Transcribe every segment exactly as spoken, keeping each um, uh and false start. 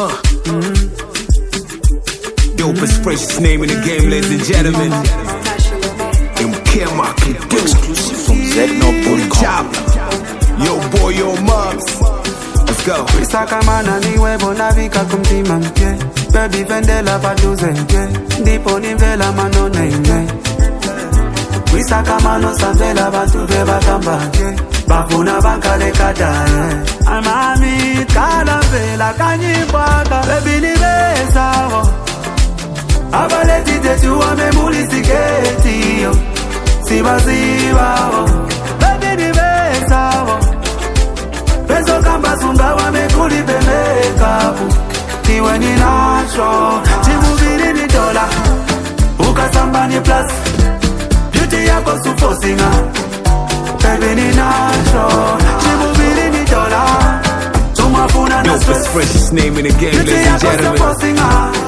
Uh. Mm-hmm. Dopest, freshest name in the game, ladies and gentlemen. M K Market, exclusive from Zedno Chop. Yo boy, yo moms. Let's go. Wisaka mana niwe bona vika kumtima mke. Baby vendela paduze mke. Ndipo nivela manone ime. Wisaka mano sanvela batu veba kamba mke. Bafuna bankale kadaye. Amami kala vela kanyibwaka. Baby nivesa wo. Abaleti tetuwa memuli siketi yo. Sibaziwa wo. Baby nivesa wo. Peso kamba sunga wamekuli pemekapu. Tiwe ni nacho. Chimubili ni dola. Ukasamba ni plus. Beauty yako supo singa. Baby ni nacho. Chimubili ni dola. Tumafuna na stress. Yo, freshest name in the game, ladies and gentlemen.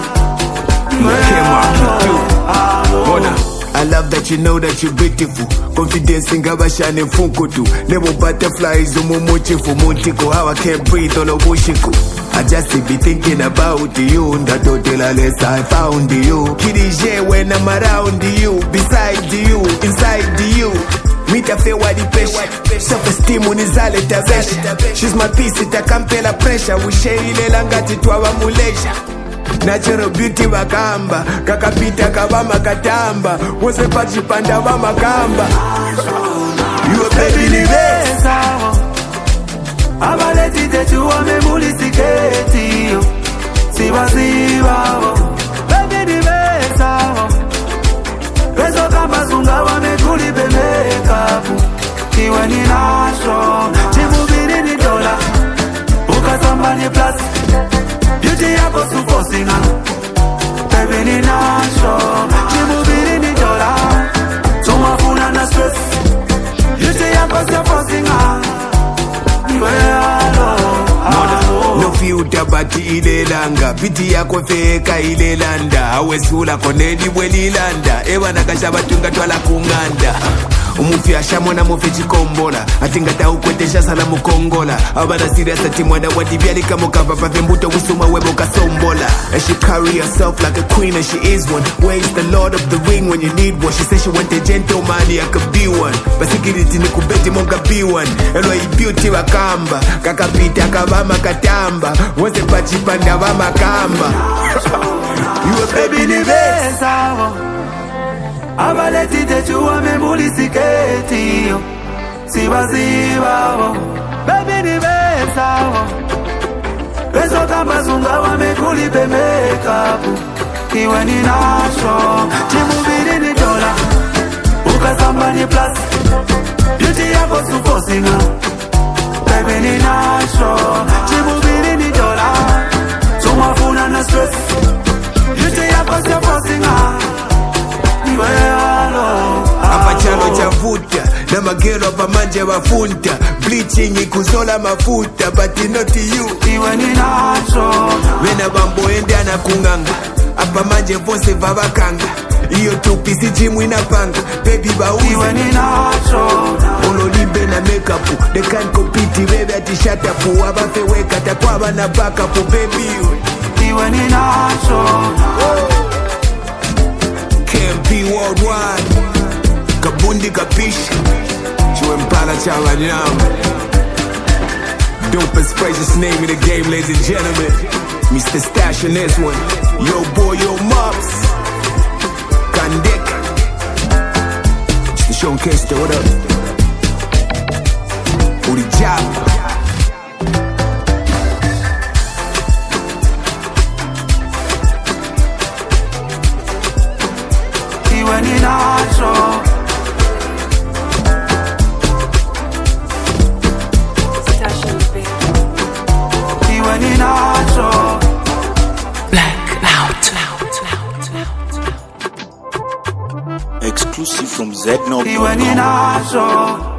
I love that you know that you're beautiful. Confidence in Gabashan and Funkutu. Never butterflies, Umumochifu, Montiko. How I can't breathe on a Wushiku. I just be thinking about you. That hotel unless I found you. Kiddy when I'm around you. Beside you, inside you. Meet a fair wadi pressure. Self-esteem unizale tabesha. She's my piece, it a campela pressure. We share ile langati tuwa muleja. Natural beauty wakamba. Kakapita kabama katamba. Wose pachi panda wama kamba. You a baby ni besa. Abaleti tetuwa memuli siketi yo. Siwa siwa wo. Baby ni besa wo. Peso kamba sunga wamekuli pemekapu. Kiwe ni nasho. Chimubili ni dola. Ukasamba ni plus. Beauty yako supo singa. Baby ni nasho. Chimubili ni dola. Tumafuna na stress. Beauty yako supo singa. No filter bati ile langa. Piti yako feka ile landa. Awesula konedi weli landa. Ewa nakashaba tunga twala kunganda. Umufi ashamona mufi chikombola. Atinga ta ukwetesha sana mukongola. Abana serious ati mwana wati byali kama kapa pa vembuto usuma webo kasombola. And she carry herself like a queen and she is one. Where is the Lord of the Ring when you need one? She said she want a gentleman, I could be one. Basikiriti ni kubeti monga be one. Elwa i beauty wakamba. Kakapita kabama katamba. Wose pachi panda wama kamba. You a baby ni besa wo. Abaleti tetuwa memuli siketi yo. Siwa siwa wo. Baby ni besa wo. Peso kamba sunga wamekuli pemekapu. Kiwe ni nasho. Chimubili ni dola. Ukasamba ni plus. Beauty yako supo singa. Baby ni nasho. Chimubili ni dola. Tumafuna na stress. Beauty yako supo singa. Apachalo chafuta na magero pa manje wafunta. Bleaching ikuzola mafuta. But not you. Iwe ni nacho. Wena bambo ende ana kunganga. Apa manje vose vavakanga. Iyo tupisi jimu inapanga. Baby bauzi Iwe ni nacho. Ololimbe na makeup. They can't compete baby ati shut up. Wabafe weka takwa wana back up baby. Iwe ni nacho. Be worldwide. Kabundi kapisha. Chuempala chawanyam. Dopest, freshest name in the game, ladies and gentlemen. Mister Stash in this one. Yo boy, yo mops. Kandek. It's the show in case, what up? Uri job. When you natural. When you natural. Black out. Exclusive from Zedno. When you natural.